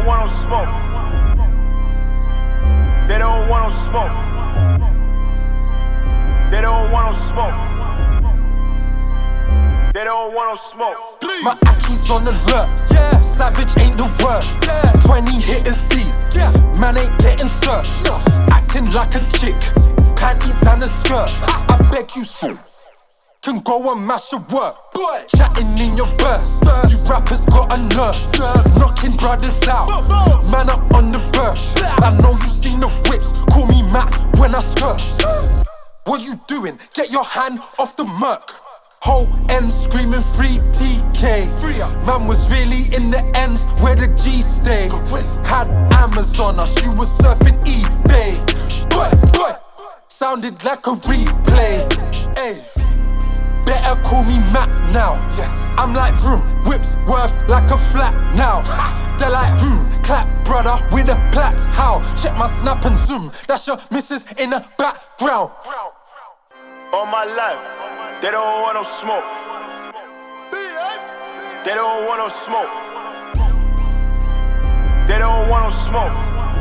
don't want no smoke. They don't want no smoke. They don't want no smoke. They don't want no smoke. My Aki's on alert, yeah. Savage ain't the word, yeah. 20 hitters deep, yeah. Man ain't getting searched, acting like a chick, panties and a skirt. I beg you, son, can go and mash your work. Chatting in your verse, you rappers got a nerve, knocking brothers out, man up on the verge. I know you seen the whips, call me Matt when I skirt. What you doing? Get your hand off the murk. Whole end screaming free TK. Man was really in the ends where the G stay. Had Amazon, she was surfing eBay. Sounded like a replay. Ay. Better call me Matt now. I'm like vroom, whips worth like a flat now. They're like clap brother with the plats. How? Check my snap and zoom. That's your missus in the background. All my life, they don't want no smoke. They don't want no smoke. They don't want no smoke.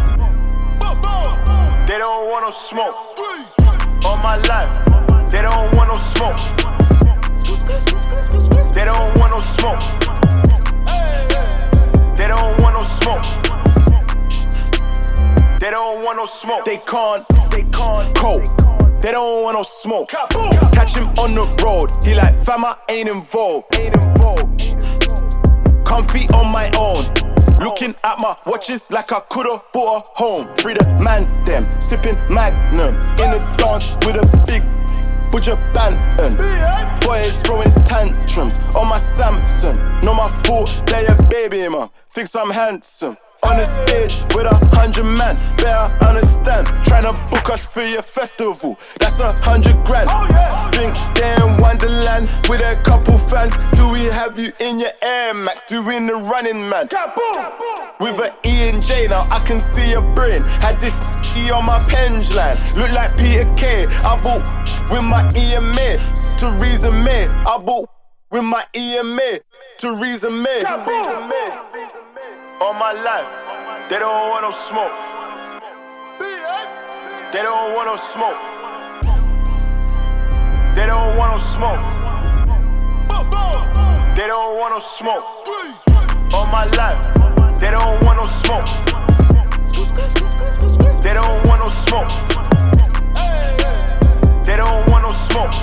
They don't want no smoke. All my life, they don't want no smoke. They don't want no smoke. They don't want no smoke. They don't want no smoke. They can't cope. They don't want no smoke. Catch him on the road. He like, fam, I ain't involved. Comfy on my own. Looking at my watches like I coulda bought a home. Free the man, them sipping Magnum in the dance with a big Buja Banton. Boys throwing tantrums on my Samsung. Not my fault, they a baby, man. Think I'm handsome. On the stage with 100 man, better understand. Tryna book us for your festival, that's 100 grand. Think they in Wonderland with a couple fans. Do we have you in your Air Max doing the running man? With an E and J, now I can see your brain. Had this E on my penge line, look like Peter K. I bought with my EMA, Theresa May. I bought with my EMA, Theresa May. All my life, they don't want no smoke. They don't want no smoke. They don't want no smoke. They don't want no smoke. All my life, they don't want no smoke. They don't want no smoke. They don't want no smoke.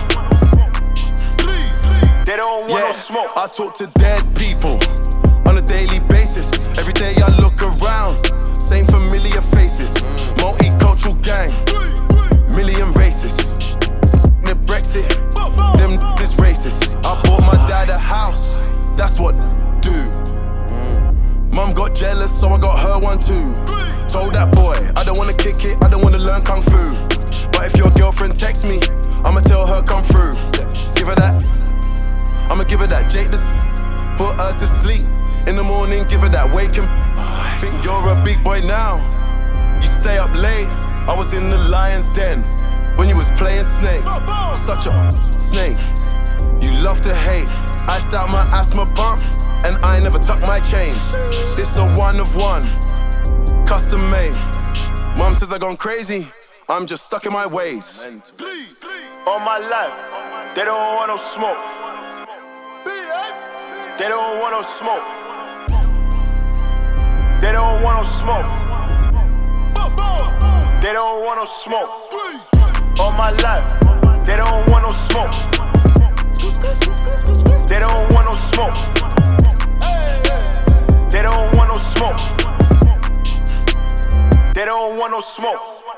They don't want no smoke. I talk to dead people on a daily basis. Every day I look around, same familiar faces. Multicultural gang, million races. The Brexit, them this racist. I bought my dad a house, that's what do. Mum got jealous, so I got her one too. Told that boy, I don't wanna kick it, I don't wanna learn kung fu. But if your girlfriend texts me, I'ma tell her come through. Give her that, I'ma give her that Jake this, put her to sleep. In the morning, give her that waking. Think you're a big boy now. You stay up late. I was in the lion's den when you was playing snake. Such a snake. You love to hate. Iced out my asthma bump, and I never tuck my chain. This a one of one, custom made. Mom says I gone crazy. I'm just stuck in my ways. All my life, they don't want no smoke. They don't want no smoke. They don't want no smoke. They don't want no smoke. All my life, they don't want no smoke. They don't want no smoke. They don't want no smoke. They don't want no smoke.